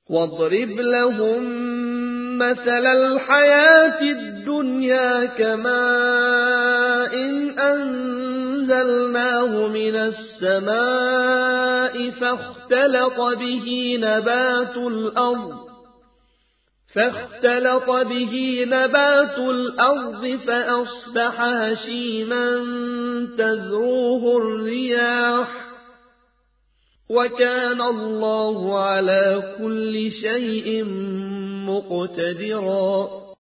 واضرب لهم مثل الحياة الدنيا كماء أنزلناه من السماء فاختلط به نبات الأرض فأصبح هشيما تذروه الرياح وكان الله على كل شيء مقتدرا